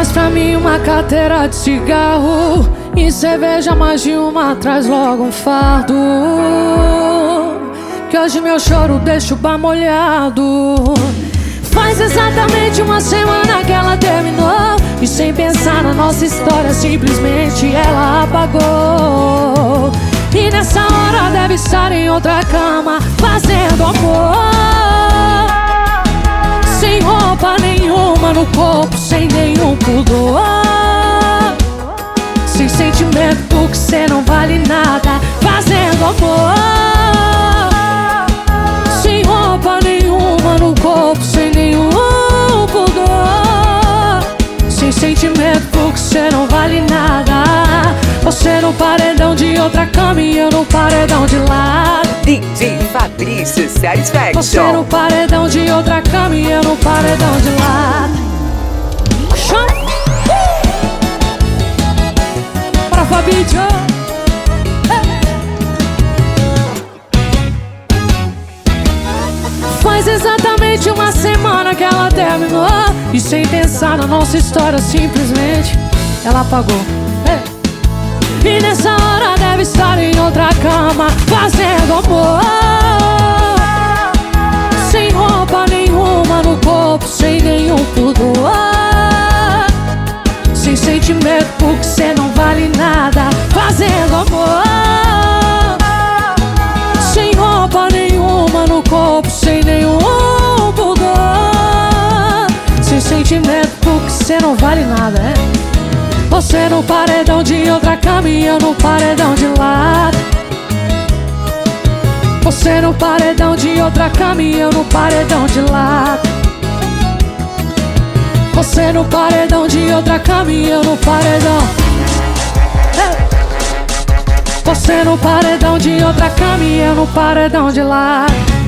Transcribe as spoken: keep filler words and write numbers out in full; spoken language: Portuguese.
Traz pra mim uma carteira de cigarro e cerveja, mais de uma, traz logo um fardo, que hoje meu choro deixa o bar molhado. Faz exatamente uma semana que ela terminou, e sem pensar na nossa história, simplesmente ela apagou. E nessa hora deve estar em outra cama, fazendo amor, sem roupa nenhuma no corpo, sem nenhum pudor, sem sentimento porque cê não vale nada, fazendo amor, sem roupa nenhuma no corpo, sem nenhum pudor, sem sentimento porque cê não vale nada. Você no paredão de outra cama e eu no paredão de lado. D J Fabrício Satisfaction. Você no paredão de outra cama e eu no paredão de lado. Chama! Para Fabinho! Faz exatamente uma semana que ela terminou, e sem pensar na nossa história, simplesmente ela apagou. E nessa hora deve estar em outra cama, fazendo amor, sem roupa nenhuma no corpo, sem nenhum pudor, sem sentimento porque cê não vale nada, fazendo amor, sem roupa nenhuma no corpo, sem nenhum pudor, sem sentimento porque cê não vale nada, é? Você no paredão de outra cama e eu no paredão de lado. Você no paredão de outra cama e eu no paredão de lado. Você no paredão de outra cama e eu no paredão. Você no paredão de outra cama e eu no paredão de lado.